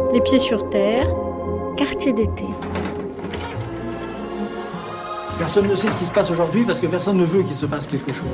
Les pieds sur terre, quartier d'été. Personne ne sait ce qui se passe aujourd'hui parce que personne ne veut qu'il se passe quelque chose.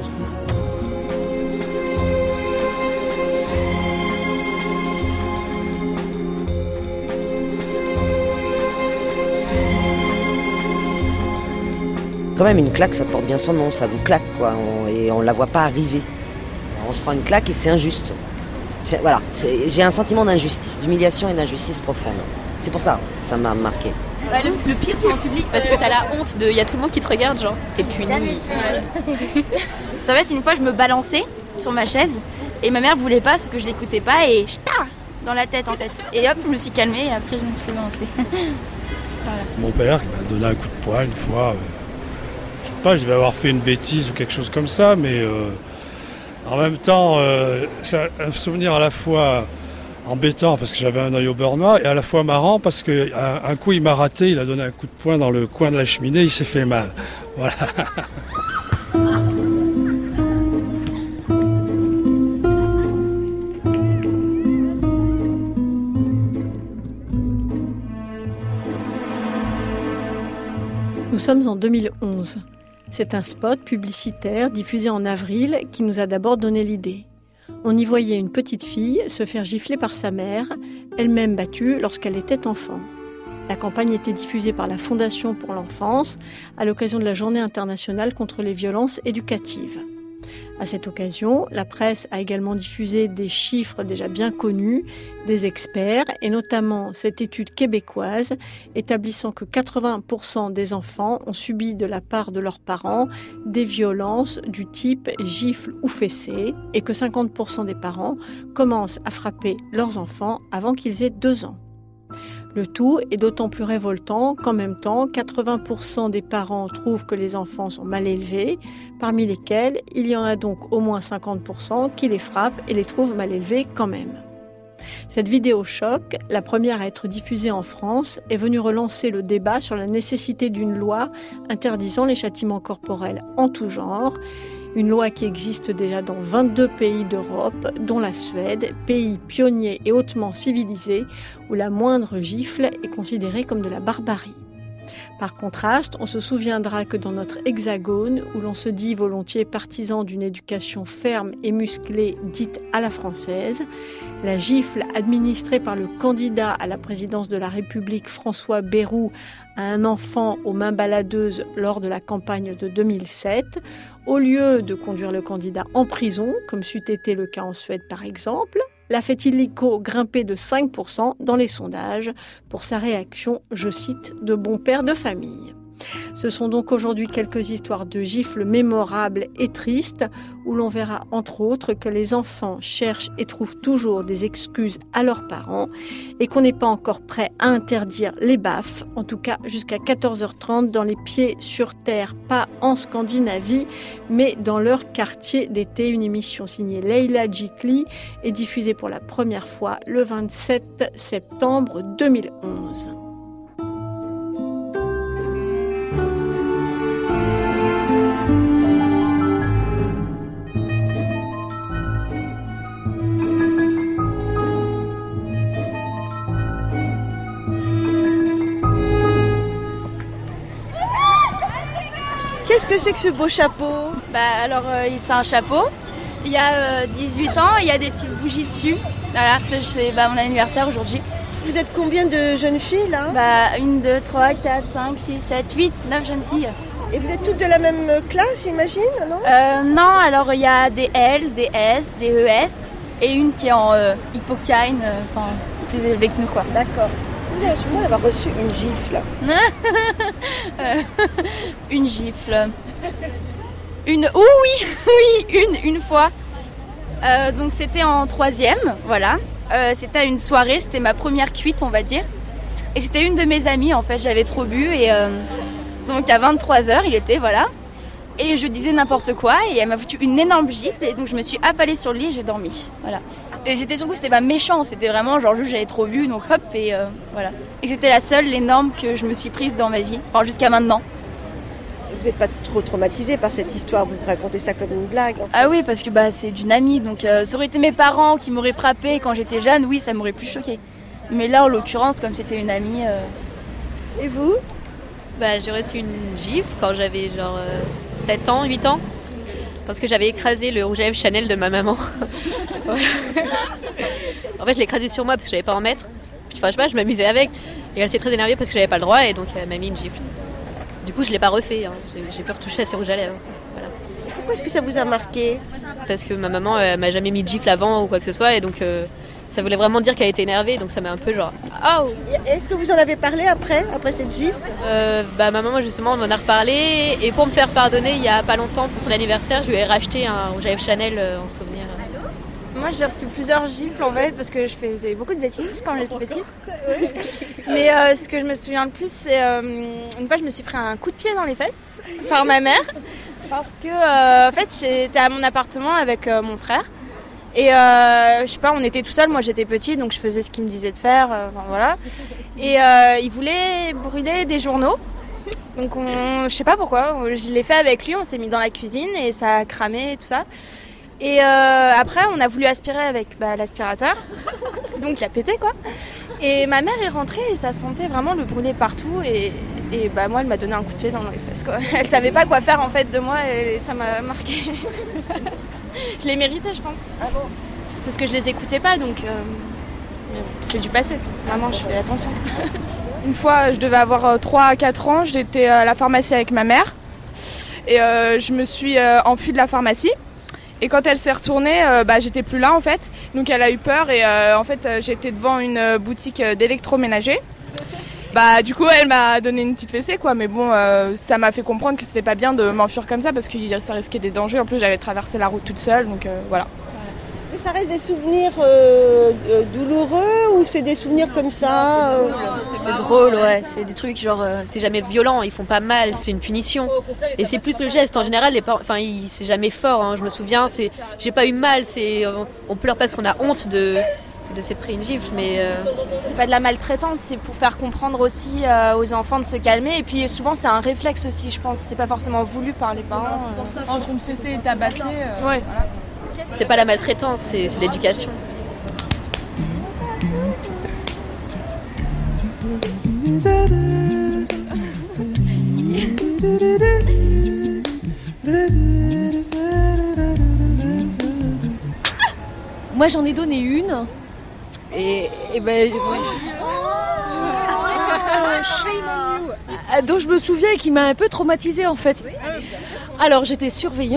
Quand même, une claque, ça porte bien son nom, ça vous claque, quoi, et on ne la voit pas arriver. On se prend une claque et c'est injuste. J'ai un sentiment d'injustice, d'humiliation et d'injustice profonde. C'est pour ça que ça m'a marqué. Ouais, le pire, c'est en public, parce que t'as la honte de... Il y a tout le monde qui te regarde, genre, t'es puni. Ça va être une fois, je me balançais sur ma chaise, et ma mère voulait pas, sauf que je l'écoutais pas, et ch'ta dans la tête, en fait. Et hop, je me suis calmée, et après, je me suis balancée. Voilà. Mon père qui m'a donné un coup de poing une fois... Je sais pas, je devais avoir fait une bêtise ou quelque chose comme ça, mais en même temps, c'est un souvenir à la fois embêtant parce que j'avais un œil au beurre noir et à la fois marrant parce qu'un coup il m'a raté, il a donné un coup de poing dans le coin de la cheminée, il s'est fait mal. Voilà. Nous sommes en 2011. C'est un spot publicitaire diffusé en avril qui nous a d'abord donné l'idée. On y voyait une petite fille se faire gifler par sa mère, elle-même battue lorsqu'elle était enfant. La campagne était diffusée par la Fondation pour l'enfance à l'occasion de la Journée internationale contre les violences éducatives. À cette occasion, la presse a également diffusé des chiffres déjà bien connus des experts et notamment cette étude québécoise établissant que 80% des enfants ont subi de la part de leurs parents des violences du type gifle ou fessée et que 50% des parents commencent à frapper leurs enfants avant qu'ils aient 2 ans. Le tout est d'autant plus révoltant qu'en même temps, 80% des parents trouvent que les enfants sont mal élevés, parmi lesquels il y en a donc au moins 50% qui les frappent et les trouvent mal élevés quand même. Cette vidéo choc, la première à être diffusée en France, est venue relancer le débat sur la nécessité d'une loi interdisant les châtiments corporels en tout genre. Une loi qui existe déjà dans 22 pays d'Europe, dont la Suède, pays pionnier et hautement civilisé, où la moindre gifle est considérée comme de la barbarie. Par contraste, on se souviendra que dans notre hexagone, où l'on se dit volontiers partisan d'une éducation ferme et musclée dite à la française, la gifle administrée par le candidat à la présidence de la République François Bayrou à un enfant aux mains baladeuses lors de la campagne de 2007, au lieu de conduire le candidat en prison, comme c'eût été le cas en Suède par exemple, l'a fait illico grimper de 5% dans les sondages pour sa réaction, je cite, de bon père de famille. Ce sont donc aujourd'hui quelques histoires de gifles mémorables et tristes où l'on verra entre autres que les enfants cherchent et trouvent toujours des excuses à leurs parents et qu'on n'est pas encore prêt à interdire les baffes, en tout cas jusqu'à 14h30 dans les pieds sur terre, pas en Scandinavie, mais dans leur quartier d'été. Une émission signée Leila Jikli et diffusée pour la première fois le 27 septembre 2011. Qu'est-ce que c'est que ce beau chapeau ? C'est un chapeau. Il y a 18 ans, il y a des petites bougies dessus. Voilà, c'est mon anniversaire aujourd'hui. Vous êtes combien de jeunes filles là ? 1, 2, 3, 4, 5, 6, 7, 8, 9 jeunes filles. Et vous êtes toutes de la même classe, j'imagine, non ? Non, alors il y a des L, des S, des ES et une qui est en hippocane, plus élevée que nous quoi. D'accord. Est-ce que vous avez le souvenir d'avoir reçu une gifle ? Une gifle. Une fois. Donc c'était en 3e, voilà. C'était à une soirée, c'était ma première cuite, on va dire. Et c'était une de mes amies, en fait, j'avais trop bu. Et donc à 23h, il était, voilà. Et je disais n'importe quoi, et elle m'a foutu une énorme gifle. Et donc je me suis affalée sur le lit et j'ai dormi, voilà. Et c'était pas méchant, c'était vraiment genre juste j'avais trop bu, donc hop, et voilà. Et c'était la seule, l'énorme que je me suis prise dans ma vie, jusqu'à maintenant. Vous n'êtes pas trop traumatisée par cette histoire, vous racontez ça comme une blague en fait. Ah oui, parce que c'est d'une amie, donc ça aurait été mes parents qui m'auraient frappée quand j'étais jeune, oui, ça m'aurait plus choquée. Mais là, en l'occurrence, comme c'était une amie... Et vous? J'ai reçu une gifle quand j'avais genre 7 ans, 8 ans. Parce que j'avais écrasé le rouge à lèvres Chanel de ma maman. Voilà. En fait, je l'ai écrasé sur moi parce que je savais pas en mettre. Puis, je sais pas, je m'amusais avec. Et elle s'est très énervée parce que j'avais pas le droit et donc elle m'a mis une gifle. Du coup, je l'ai pas refait. Hein. J'ai pu retoucher à ses rouges à lèvres. Voilà. Pourquoi est-ce que ça vous a marqué? Parce que ma maman m'a jamais mis de gifle avant ou quoi que ce soit et donc ça voulait vraiment dire qu'elle était énervée. Donc ça m'a un peu genre oh. Est-ce que vous en avez parlé après cette gifle? Ma maman justement on en a reparlé et pour me faire pardonner il y a pas longtemps pour son anniversaire je lui ai racheté un rouge à lèvres Chanel en souvenir. Moi j'ai reçu plusieurs gifles en fait parce que je faisais beaucoup de bêtises quand j'étais petite. Mais ce que je me souviens le plus c'est une fois je me suis pris un coup de pied dans les fesses par ma mère parce que en fait j'étais à mon appartement avec mon frère. Et je sais pas, on était tout seuls, moi j'étais petite donc je faisais ce qu'il me disait de faire, voilà. Et il voulait brûler des journaux. Donc je sais pas pourquoi, je l'ai fait avec lui, on s'est mis dans la cuisine et ça a cramé et tout ça. Et après on a voulu aspirer avec l'aspirateur, donc il a pété quoi. Et ma mère est rentrée et ça sentait vraiment le brûler partout et moi elle m'a donné un coup de pied dans les fesses quoi. Elle savait pas quoi faire en fait de moi et ça m'a marqué. Je les méritais, je pense. Ah bon? Parce que je les écoutais pas, donc mais bon, c'est du passé. Maman, je fais attention. Une fois, je devais avoir 3 à 4 ans, j'étais à la pharmacie avec ma mère. Et je me suis enfuie de la pharmacie. Et quand elle s'est retournée, j'étais plus là en fait. Donc elle a eu peur et en fait j'étais devant une boutique d'électroménager. Du coup elle m'a donné une petite fessée quoi, mais bon ça m'a fait comprendre que c'était pas bien de m'enfuir comme ça parce que ça risquait des dangers. En plus j'avais traversé la route toute seule donc voilà. Et ça reste des souvenirs douloureux ou c'est des souvenirs comme ça C'est drôle, ouais, c'est des trucs genre c'est jamais violent, ils font pas mal, c'est une punition. Et c'est plus le geste en général, c'est jamais fort, hein. Je me souviens, j'ai pas eu mal, on pleure parce qu'on a honte de s'être pris une gifle, mais c'est pas de la maltraitance, c'est pour faire comprendre aussi aux enfants de se calmer. Et puis souvent c'est un réflexe aussi, je pense, c'est pas forcément voulu par les parents. Entre une fessée et tabasser, ouais. Voilà. C'est pas la maltraitance, c'est l'éducation. Moi j'en ai donné une. Dont je me souviens et qui m'a un peu traumatisée en fait. Alors j'étais surveillante,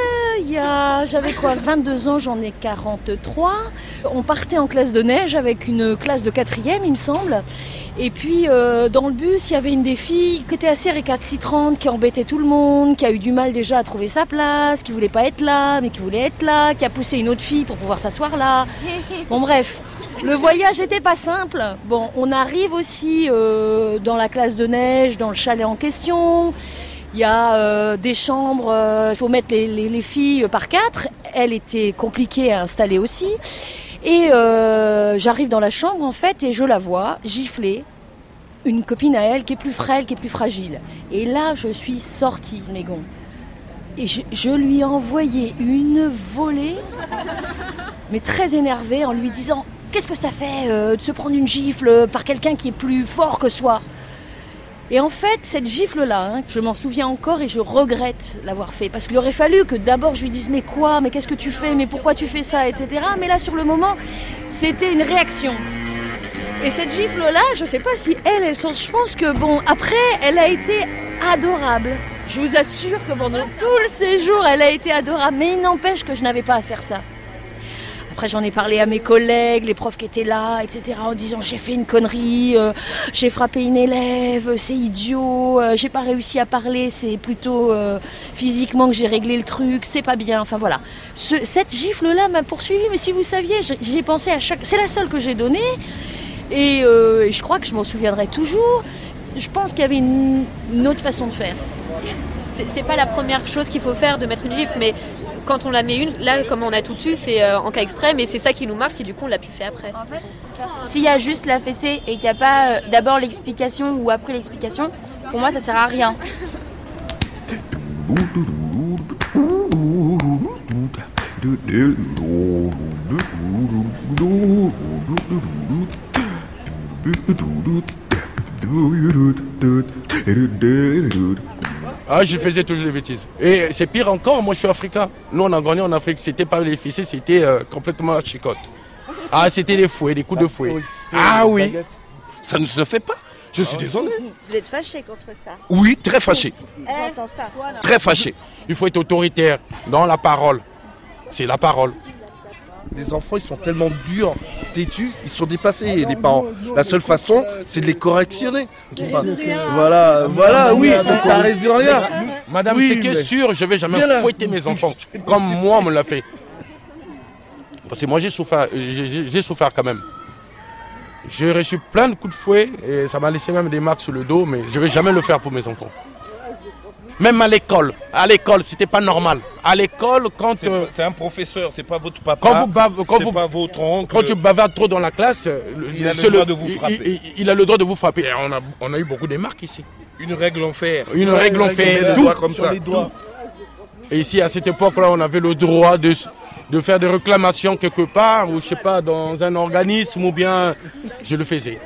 j'avais 22 ans, j'en ai 43. On partait en classe de neige avec une classe de 4e il me semble. Et puis dans le bus il y avait une des filles qui était assez récalcitrante, qui embêtait tout le monde, qui a eu du mal déjà à trouver sa place, qui voulait pas être là mais qui voulait être là, qui a poussé une autre fille pour pouvoir s'asseoir là. Bon bref. Le voyage n'était pas simple. Bon, on arrive aussi dans la classe de neige, dans le chalet en question. Il y a des chambres, il faut mettre les filles par 4. Elle était compliquée à installer aussi. Et j'arrive dans la chambre en fait et je la vois gifler une copine à elle qui est plus frêle, qui est plus fragile. Et là, je suis sortie, mes gonds. Et je lui ai envoyé une volée, mais très énervée, en lui disant... Qu'est-ce que ça fait de se prendre une gifle par quelqu'un qui est plus fort que soi? Et en fait, cette gifle-là, je m'en souviens encore et je regrette l'avoir fait. Parce qu'il aurait fallu que d'abord je lui dise « Mais quoi? Mais qu'est-ce que tu fais? Mais pourquoi tu fais ça ?» etc. Mais là, sur le moment, c'était une réaction. Et cette gifle-là, je ne sais pas si elle sent... Je pense que, après, elle a été adorable. Je vous assure que pendant tout le séjour, elle a été adorable. Mais il n'empêche que je n'avais pas à faire ça. Après, j'en ai parlé à mes collègues, les profs qui étaient là, etc., en disant j'ai fait une connerie, j'ai frappé une élève, c'est idiot, j'ai pas réussi à parler, c'est plutôt physiquement que j'ai réglé le truc, c'est pas bien, enfin voilà. Cette gifle-là m'a poursuivie, mais si vous saviez, j'ai pensé à chaque... C'est la seule que j'ai donnée, et je crois que je m'en souviendrai toujours. Je pense qu'il y avait une autre façon de faire. C'est pas la première chose qu'il faut faire de mettre une gifle, mais... Quand on la met une, là, comme on a tout eu, c'est en cas extrême et c'est ça qui nous marque et du coup, on l'a pu faire après. S'il y a juste la fessée et qu'il n'y a pas d'abord l'explication ou après l'explication, pour moi, ça sert à rien. Ah, je faisais toujours des bêtises. Et c'est pire encore, moi je suis africain. Nous on a grandi en Afrique, c'était pas les fessées, c'était complètement la chicotte. Ah, c'était des fouets, des coups de fouet. Ah oui, ça ne se fait pas. Je suis désolé. Vous êtes fâché contre ça? Oui, très fâché. J'entends ça. Très fâché. Il faut être autoritaire dans la parole. C'est la parole. Les enfants, ils sont tellement durs, têtus, ils sont dépassés, les parents. La seule façon, c'est de les correctionner. Voilà, oui, ça résout rien. Madame, Oui, c'est que mais- sûr, je vais jamais fouetter mes enfants, comme moi on me l'a fait. Parce que moi j'ai souffert quand même. J'ai reçu plein de coups de fouet et ça m'a laissé même des marques sur le dos, mais je vais jamais le faire pour mes enfants. Même à l'école, c'était pas normal. À l'école, quand C'est un professeur, c'est pas votre papa. C'est pas votre oncle. Quand tu bavardes trop dans la classe, Il a le droit de vous frapper. Il a le droit de vous frapper. Et on a eu beaucoup de marques ici. Une règle en fer. Une règle en fer, Tout tout. comme ça. Et ici, à cette époque-là, on avait le droit de faire des réclamations quelque part, ou je sais pas, dans un organisme, ou bien je le faisais.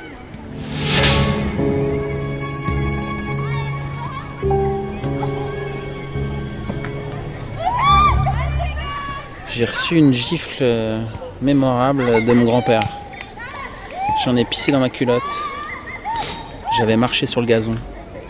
J'ai reçu une gifle mémorable de mon grand-père. J'en ai pissé dans ma culotte. J'avais marché sur le gazon.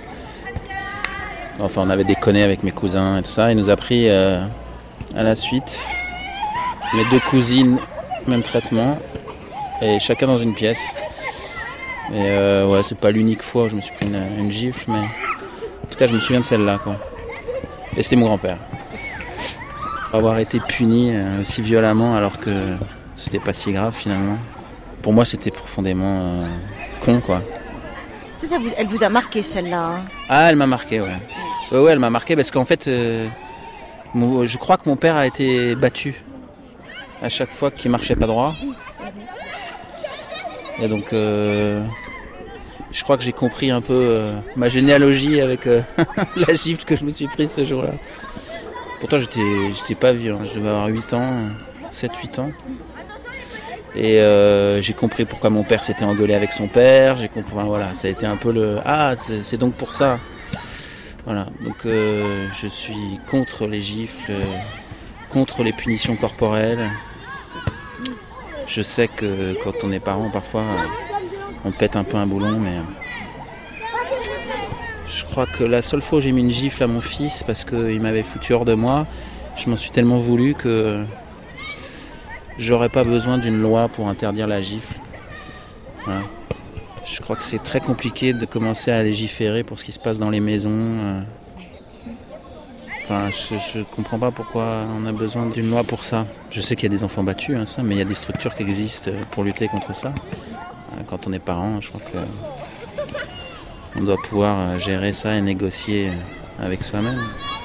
Enfin, on avait déconné avec mes cousins et tout ça. Il nous a pris à la suite. Mes deux cousines, même traitement. Et chacun dans une pièce. Et ouais, c'est pas l'unique fois où je me suis pris une gifle, mais en tout cas, je me souviens de celle-là, quoi. Et c'était mon grand-père. Avoir été puni aussi violemment alors que c'était pas si grave finalement. Pour moi, c'était profondément con, quoi. Elle vous a marqué celle-là, hein? Ah, elle m'a marqué, ouais. Ouais, elle m'a marqué parce qu'en fait, je crois que mon père a été battu à chaque fois qu'il marchait pas droit. Et donc, je crois que j'ai compris un peu ma généalogie avec la gifle que je me suis prise ce jour-là. Pourtant, j'étais pas vieux, hein. Je devais avoir 8 ans, 7-8 ans. Et j'ai compris pourquoi mon père s'était engueulé avec son père. J'ai compris, voilà, ça a été un peu le... Ah, c'est donc pour ça. Voilà, donc je suis contre les gifles, contre les punitions corporelles. Je sais que quand on est parent, parfois, on pète un peu un boulon, mais... Je crois que la seule fois où j'ai mis une gifle à mon fils parce qu'il m'avait foutu hors de moi, je m'en suis tellement voulu que j'aurais pas besoin d'une loi pour interdire la gifle. Voilà. Je crois que c'est très compliqué de commencer à légiférer pour ce qui se passe dans les maisons. Enfin, je comprends pas pourquoi on a besoin d'une loi pour ça. Je sais qu'il y a des enfants battus, hein, ça, mais il y a des structures qui existent pour lutter contre ça. Quand on est parent, je crois que on doit pouvoir gérer ça et négocier avec soi-même.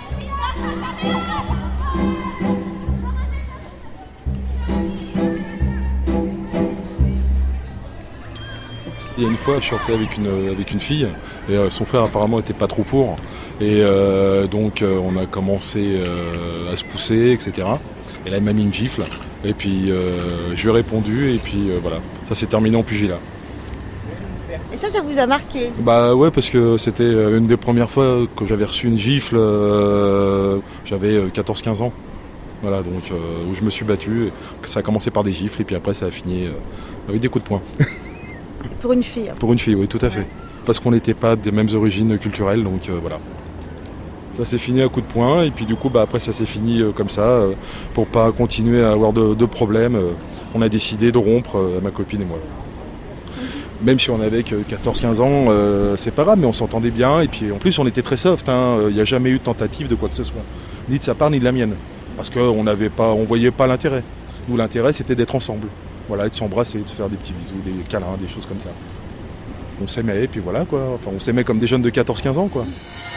Il y a une fois, je sortais avec une fille et son frère apparemment était pas trop pour. Et donc on a commencé à se pousser, etc. Et là, il m'a mis une gifle. Et puis je lui ai répondu et puis voilà. Ça s'est terminé en pugilat. Et ça vous a marqué? Bah ouais, parce que c'était une des premières fois que j'avais reçu une gifle. J'avais 14-15 ans. Voilà, donc où je me suis battu. Ça a commencé par des gifles et puis après ça a fini avec des coups de poing. Pour une fille? Pour une fille, oui, tout à fait. Parce qu'on n'était pas des mêmes origines culturelles, donc voilà. Ça s'est fini à coup de poing et puis du coup après ça s'est fini comme ça. Pour pas continuer à avoir de problèmes, on a décidé de rompre, ma copine et moi. Même si on avait que 14-15 ans, c'est pas grave, mais on s'entendait bien. Et puis en plus, on était très soft. Il n'y a jamais eu de tentative de quoi que ce soit. Ni de sa part, ni de la mienne. Parce qu'on voyait pas l'intérêt. Nous, l'intérêt, c'était d'être ensemble. Voilà, et de s'embrasser, de se faire des petits bisous, des câlins, des choses comme ça. On s'aimait, et puis voilà, quoi. Enfin, on s'aimait comme des jeunes de 14-15 ans, quoi.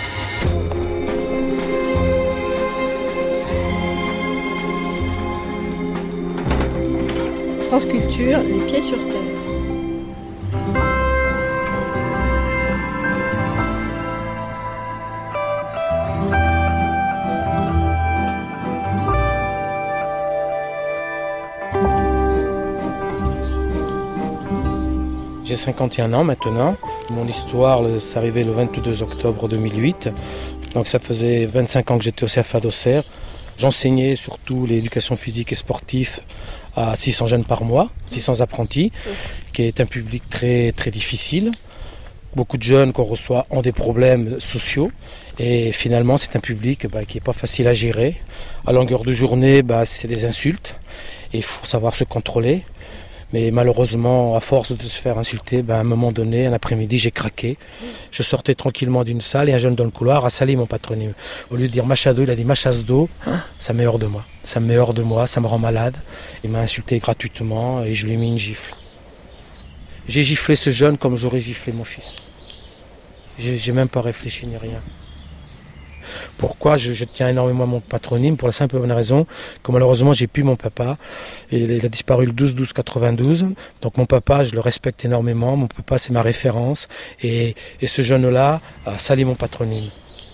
France Culture, les pieds sur terre. J'ai 51 ans maintenant. Mon histoire, c'est arrivé le 22 octobre 2008. Donc ça faisait 25 ans que j'étais au CFA d'Auxerre. J'enseignais surtout l'éducation physique et sportive à 600 jeunes par mois, 600 apprentis, qui est un public très, très difficile. Beaucoup de jeunes qu'on reçoit ont des problèmes sociaux et finalement c'est un public qui n'est pas facile à gérer. À longueur de journée, c'est des insultes et il faut savoir se contrôler. Mais malheureusement, à force de se faire insulter, à un moment donné, un après-midi, j'ai craqué. Je sortais tranquillement d'une salle et un jeune dans le couloir a sali mon patronyme. Au lieu de dire Machado, il a dit Machasdo. Ça me met hors de moi. Ça me met hors de moi, ça me rend malade. Il m'a insulté gratuitement et je lui ai mis une gifle. J'ai giflé ce jeune comme j'aurais giflé mon fils. J'ai même pas réfléchi ni rien. Pourquoi je tiens énormément à mon patronyme? Pour la simple et bonne raison que malheureusement j'ai plus mon papa. Il a disparu le 12-12-92. Donc mon papa, je le respecte énormément. Mon papa, c'est ma référence. Et ce jeune-là a sali mon patronyme.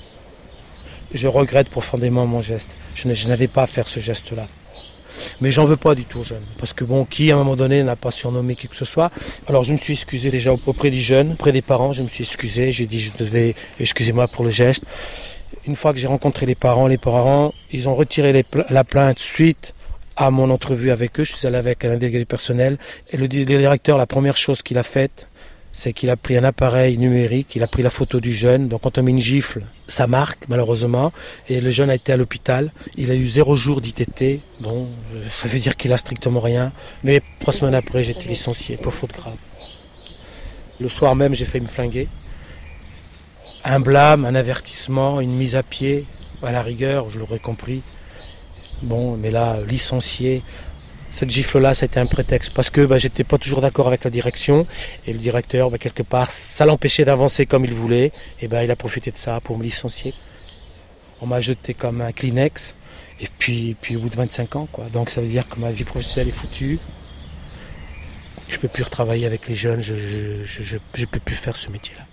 Je regrette profondément mon geste. Je n'avais pas à faire ce geste-là. Mais j'en veux pas du tout aux jeunes. Parce que qui à un moment donné n'a pas surnommé qui que ce soit. Alors je me suis excusé déjà auprès du jeune, auprès des parents, je me suis excusé. J'ai dit excusez-moi pour le geste. Une fois que j'ai rencontré les parents, ils ont retiré la plainte suite à mon entrevue avec eux. Je suis allé avec un délégué du personnel. Et le directeur, la première chose qu'il a faite, c'est qu'il a pris un appareil numérique, il a pris la photo du jeune. Donc quand on met une gifle, ça marque malheureusement. Et le jeune a été à l'hôpital. Il a eu 0 jour d'ITT. Bon, ça veut dire qu'il a strictement rien. Mais 3 semaines après, j'ai été licencié pour faute grave. Le soir même, j'ai failli me flinguer. Un blâme, un avertissement, une mise à pied, à la rigueur, je l'aurais compris. Bon, mais là, licencié, cette gifle-là, ça a été un prétexte. Parce que j'étais pas toujours d'accord avec la direction. Et le directeur, quelque part, ça l'empêchait d'avancer comme il voulait. Et il a profité de ça pour me licencier. On m'a jeté comme un Kleenex. Et puis au bout de 25 ans, quoi. Donc ça veut dire que ma vie professionnelle est foutue. Je peux plus retravailler avec les jeunes. Je peux plus faire ce métier-là.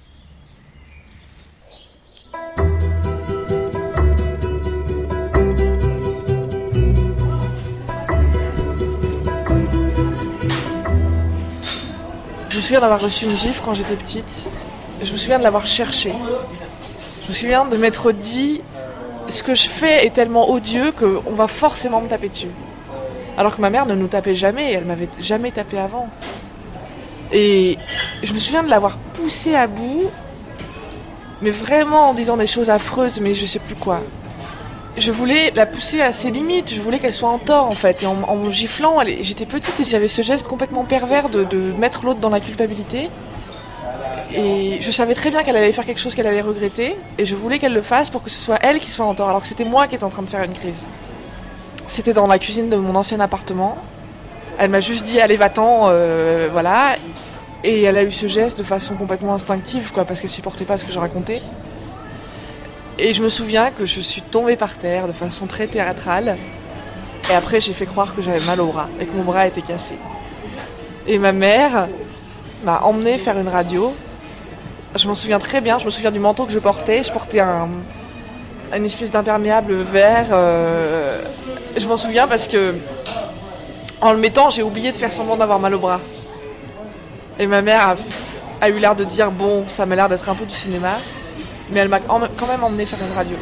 Je me souviens d'avoir reçu une gifle quand j'étais petite. Je me souviens de l'avoir cherchée. Je me souviens de m'être dit ce que je fais est tellement odieux qu'on va forcément me taper dessus. Alors que ma mère ne nous tapait jamais, elle m'avait jamais tapé avant. Et je me souviens de l'avoir poussée à bout, mais vraiment en disant des choses affreuses, mais je sais plus quoi. Je voulais la pousser à ses limites, je voulais qu'elle soit en tort en fait. Et en me giflant, j'étais petite et j'avais ce geste complètement pervers de mettre l'autre dans la culpabilité. Et je savais très bien qu'elle allait faire quelque chose qu'elle allait regretter. Et je voulais qu'elle le fasse pour que ce soit elle qui soit en tort, alors que c'était moi qui étais en train de faire une crise. C'était dans la cuisine de mon ancien appartement. Elle m'a juste dit allez va-t'en, voilà. Et elle a eu ce geste de façon complètement instinctive, parce qu'elle supportait pas ce que je racontais. Et je me souviens que je suis tombée par terre de façon très théâtrale. Et après, j'ai fait croire que j'avais mal au bras et que mon bras était cassé. Et ma mère m'a emmenée faire une radio. Je m'en souviens très bien. Je me souviens du manteau que je portais. Je portais une espèce d'imperméable vert. Je m'en souviens parce que, en le mettant, j'ai oublié de faire semblant d'avoir mal au bras. Et ma mère a eu l'air de dire bon, ça m'a l'air d'être un peu du cinéma. Mais elle m'a quand même emmenée faire une radio.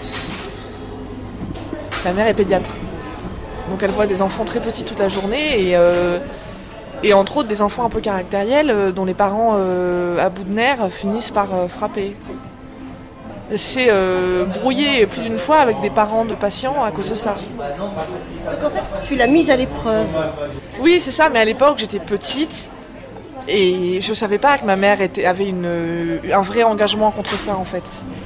Ma mère est pédiatre. Donc elle voit des enfants très petits toute la journée et entre autres des enfants un peu caractériels dont les parents à bout de nerfs finissent par frapper. Elle s'est brouillée plus d'une fois avec des parents de patients à cause de ça. Donc en fait, tu l'as mise à l'épreuve. Oui, c'est ça, mais à l'époque j'étais petite. Et je ne savais pas que ma mère avait un vrai engagement contre ça en fait.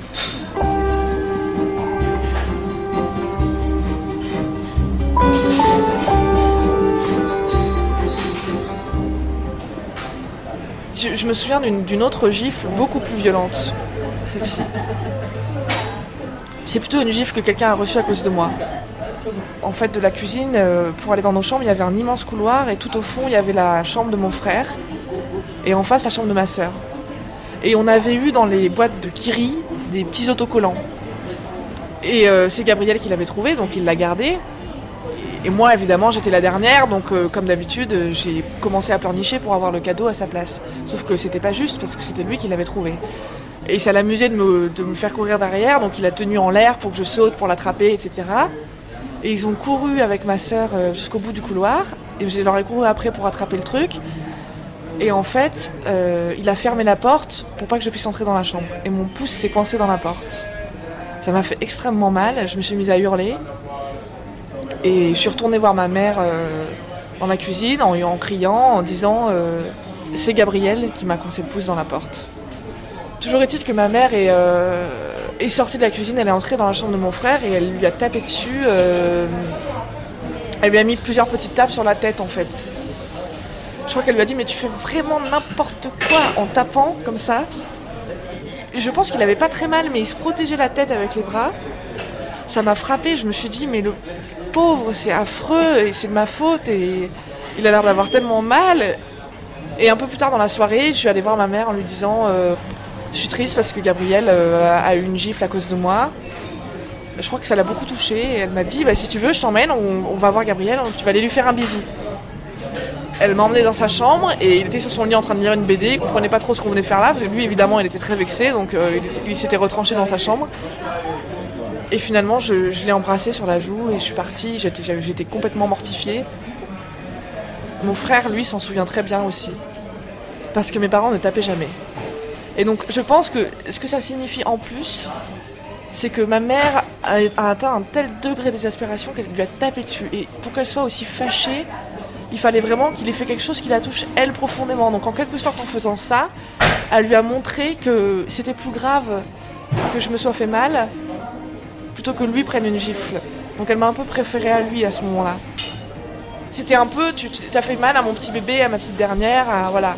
Je me souviens d'une autre gifle beaucoup plus violente, celle-ci. C'est plutôt une gifle que quelqu'un a reçue à cause de moi. En fait, de la cuisine, pour aller dans nos chambres, il y avait un immense couloir et tout au fond, il y avait la chambre de mon frère. Et en face, la chambre de ma sœur. Et on avait eu dans les boîtes de Kiri des petits autocollants. Et c'est Gabriel qui l'avait trouvé, donc il l'a gardé. Et moi, évidemment, j'étais la dernière, donc comme d'habitude, j'ai commencé à pleurnicher pour avoir le cadeau à sa place. Sauf que c'était pas juste, parce que c'était lui qui l'avait trouvé. Et ça l'amusait de me faire courir derrière, donc il a tenu en l'air pour que je saute, pour l'attraper, etc. Et ils ont couru avec ma sœur jusqu'au bout du couloir, et je leur ai couru après pour attraper le truc. Et en fait, il a fermé la porte pour pas que je puisse entrer dans la chambre. Et mon pouce s'est coincé dans la porte. Ça m'a fait extrêmement mal, je me suis mise à hurler. Et je suis retournée voir ma mère dans la cuisine en criant, en disant c'est Gabrielle qui m'a coincé le pouce dans la porte. Toujours est-il que ma mère est sortie de la cuisine, elle est entrée dans la chambre de mon frère et elle lui a tapé dessus. Elle lui a mis plusieurs petites tapes sur la tête en fait. Je crois qu'elle lui a dit mais tu fais vraiment n'importe quoi en tapant comme ça. Je pense qu'il avait pas très mal mais il se protégeait la tête avec les bras. Ça m'a frappée, je me suis dit mais le pauvre c'est affreux et c'est de ma faute et il a l'air d'avoir tellement mal. Et un peu plus tard dans la soirée, je suis allée voir ma mère en lui disant je suis triste parce que Gabrielle a eu une gifle à cause de moi. Je crois que ça l'a beaucoup touchée et elle m'a dit si tu veux je t'emmène, on va voir Gabrielle, tu vas aller lui faire un bisou. Elle m'a emmenée dans sa chambre et il était sur son lit en train de lire une BD, il comprenait pas trop ce qu'on venait faire là, parce que lui évidemment il était très vexé donc il s'était retranché dans sa chambre. Et finalement je l'ai embrassé sur la joue et je suis partie, j'étais complètement mortifiée. Mon frère lui s'en souvient très bien aussi, parce que mes parents ne tapaient jamais. Et donc je pense que ce que ça signifie en plus, c'est que ma mère a atteint un tel degré d'exaspération qu'elle lui a tapé dessus. Et pour qu'elle soit aussi fâchée, il fallait vraiment qu'il ait fait quelque chose qui la touche elle profondément. Donc en quelque sorte en faisant ça, elle lui a montré que c'était plus grave que je me sois fait mal plutôt que lui prenne une gifle. Donc elle m'a un peu préférée à lui à ce moment-là. C'était un peu, tu t'as fait mal à mon petit bébé, à ma petite dernière, voilà.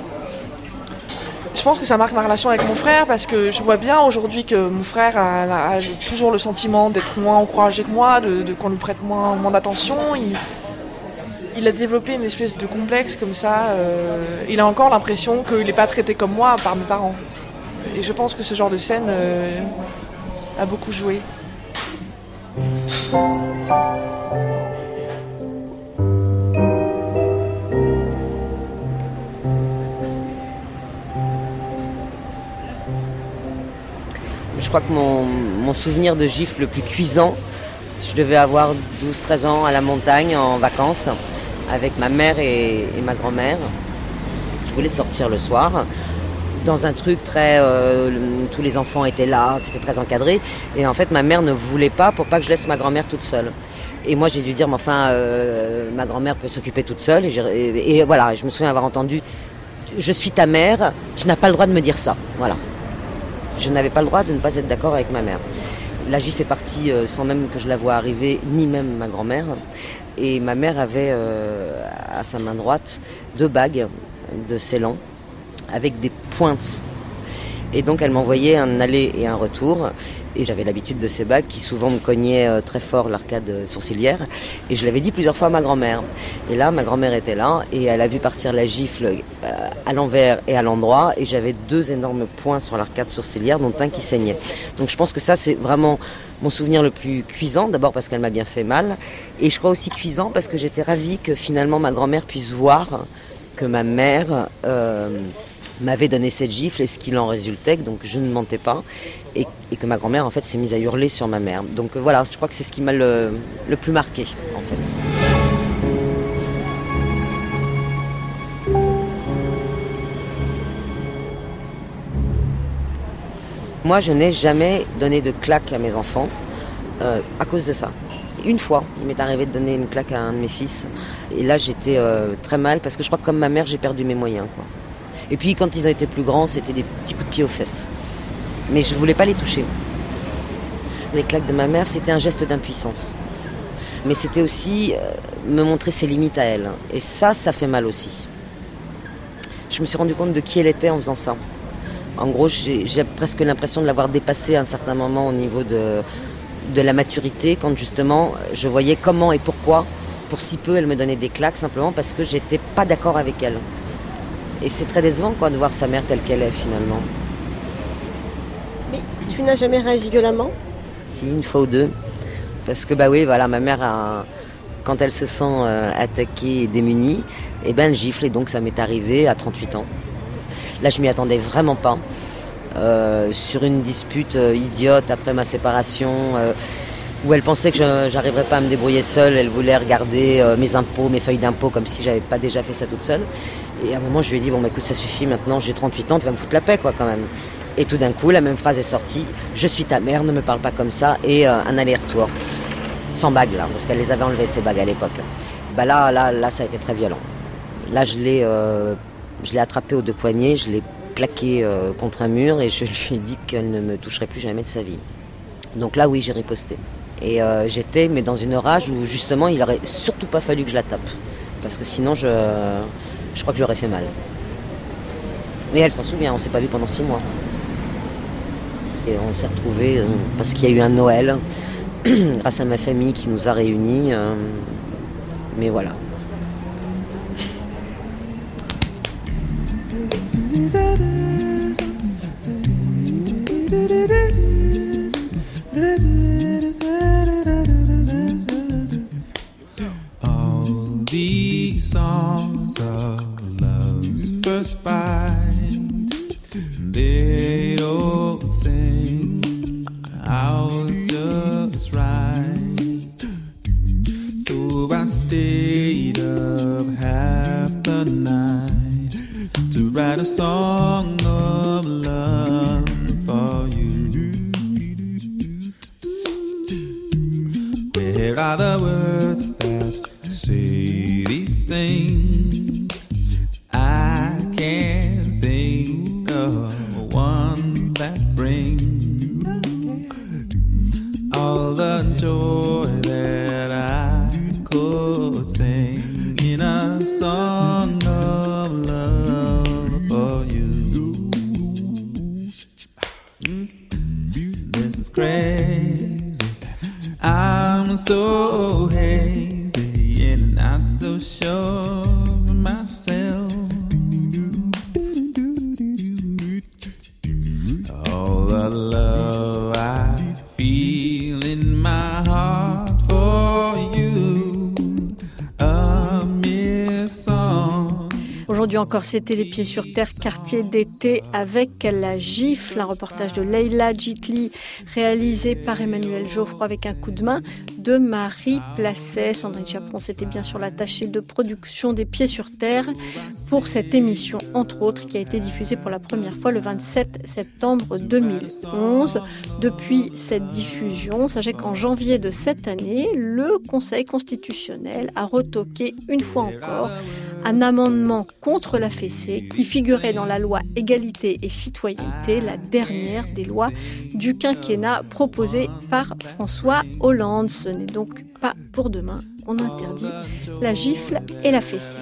Je pense que ça marque ma relation avec mon frère parce que je vois bien aujourd'hui que mon frère a toujours le sentiment d'être moins encouragé que moi, qu'on lui prête moins d'attention. Il a développé une espèce de complexe comme ça. Il a encore l'impression qu'il n'est pas traité comme moi par mes parents. Et je pense que ce genre de scène a beaucoup joué. Je crois que mon souvenir de gifle le plus cuisant, je devais avoir 12-13 ans à la montagne en vacances avec ma mère et ma grand-mère. Je voulais sortir le soir dans un truc très... tous les enfants étaient là, c'était très encadré. Et en fait, ma mère ne voulait pas pour pas que je laisse ma grand-mère toute seule. Et moi, j'ai dû dire, mais enfin, ma grand-mère peut s'occuper toute seule. Et voilà, je me souviens avoir entendu, je suis ta mère, tu n'as pas le droit de me dire ça. Voilà. Je n'avais pas le droit de ne pas être d'accord avec ma mère. La gifle est partie sans même que je la voie arriver, ni même ma grand-mère. Et ma mère avait à sa main droite 2 bagues de Ceylan avec des pointes. Et donc elle m'envoyait un aller et un retour. Et j'avais l'habitude de ces bagues qui souvent me cognaient très fort l'arcade sourcilière. Et je l'avais dit plusieurs fois à ma grand-mère. Et là, ma grand-mère était là et elle a vu partir la gifle à l'envers et à l'endroit. Et j'avais 2 énormes points sur l'arcade sourcilière, dont un qui saignait. Donc je pense que ça, c'est vraiment mon souvenir le plus cuisant. D'abord parce qu'elle m'a bien fait mal. Et je crois aussi cuisant parce que j'étais ravie que finalement ma grand-mère puisse voir que ma mère... m'avait donné cette gifle et ce qu'il en résultait, donc je ne mentais pas, et que ma grand-mère en fait s'est mise à hurler sur ma mère. Donc voilà, je crois que c'est ce qui m'a le plus marqué en fait. Moi je n'ai jamais donné de claque à mes enfants à cause de ça. Une fois, il m'est arrivé de donner une claque à un de mes fils, et là j'étais très mal parce que je crois que comme ma mère j'ai perdu mes moyens, quoi. Et puis quand ils ont été plus grands, c'était des petits coups de pied aux fesses. Mais je ne voulais pas les toucher. Les claques de ma mère, c'était un geste d'impuissance. Mais c'était aussi me montrer ses limites à elle. Et ça fait mal aussi. Je me suis rendu compte de qui elle était en faisant ça. En gros, j'ai presque l'impression de l'avoir dépassée à un certain moment au niveau de la maturité, quand justement je voyais comment et pourquoi, pour si peu, elle me donnait des claques simplement parce que j'étais pas d'accord avec elle. Et c'est très décevant de voir sa mère telle qu'elle est finalement. Mais tu n'as jamais réagi violemment ? Si, une fois ou deux. Parce que oui, voilà, ma mère quand elle se sent attaquée et démunie, eh ben elle gifle. Et donc ça m'est arrivé à 38 ans. Là, je m'y attendais vraiment pas. Sur une dispute idiote après ma séparation, où elle pensait que je n'arriverais pas à me débrouiller seule. Elle voulait regarder mes impôts, mes feuilles d'impôts, comme si j'avais pas déjà fait ça toute seule. Et à un moment, je lui ai dit, bon, bah, écoute, ça suffit maintenant, j'ai 38 ans, tu vas me foutre la paix, quoi, quand même. Et tout d'un coup, la même phrase est sortie, je suis ta mère, ne me parle pas comme ça, et un aller-retour. Sans bague, là, parce qu'elle les avait enlevées, ces bagues, à l'époque. Bah là, ça a été très violent. Là, je l'ai attrapée aux deux poignets, je l'ai plaquée contre un mur, et je lui ai dit qu'elle ne me toucherait plus jamais de sa vie. Donc là, oui, j'ai riposté. Et j'étais, mais dans une rage où justement il aurait surtout pas fallu que je la tape. Parce que sinon je crois que j'aurais fait mal. Et elle s'en souvient, on s'est pas vu pendant 6 mois. Et on s'est retrouvés parce qu'il y a eu un Noël, grâce à ma famille qui nous a réunis. Mais voilà. These songs of love's first fight, they don't sing I was just right. So I stayed up half the night to write a song of love for you. Where are the words that say these things? I can't think of one that brings all the joy that I could sing in a song of love for you. This is crazy, I'm so hazy and not so sure of myself. All the love I feel in my heart for you, a mere song. Aujourd'hui encore, c'était Les Pieds sur Terre, quartier d'été avec La Gifle, un reportage de Leïla Djitli réalisé par Emmanuel Geoffroy avec un coup de main de Marie Placet. Sandrine Chapon, c'était bien sûr l'attachée de production des Pieds sur Terre pour cette émission, entre autres, qui a été diffusée pour la première fois le 27 septembre 2011. Depuis cette diffusion, sachez qu'en janvier de cette année, le Conseil constitutionnel a retoqué une fois encore un amendement contre la fessée qui figurait dans la loi Égalité et Citoyenneté, la dernière des lois du quinquennat proposée par François Hollande. Ce n'est donc pas pour demain qu'on interdit la gifle et la fessée.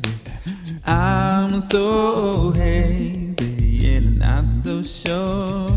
I'm so hazy and not so sure